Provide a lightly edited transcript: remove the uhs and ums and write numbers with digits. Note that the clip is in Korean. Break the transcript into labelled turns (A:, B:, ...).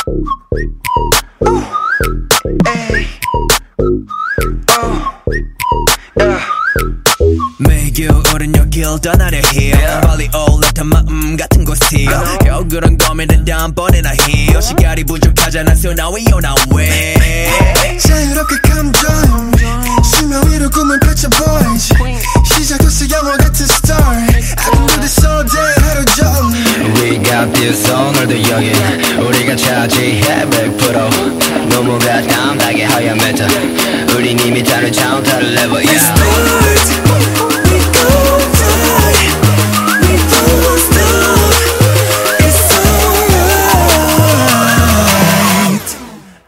A: 매일 겨울은 여길 떠나려 해요. 멀리 올라탄 마음 같은 곳이요. 겨울은 고민은 다음번에나 해요. 시간이 부족하잖아 so now we on our way.
B: 자유롭게 감정 수면 위로 꿈을 펼쳐 boys. 시작됐어 영화 같은 story. I can do this all day 하루 종일.
C: We got this 오늘도 여기 우리가 차지해 100% 너무 가감하게 하얀 메타 우린 이미 다른 차원 다른 레벨 yeah.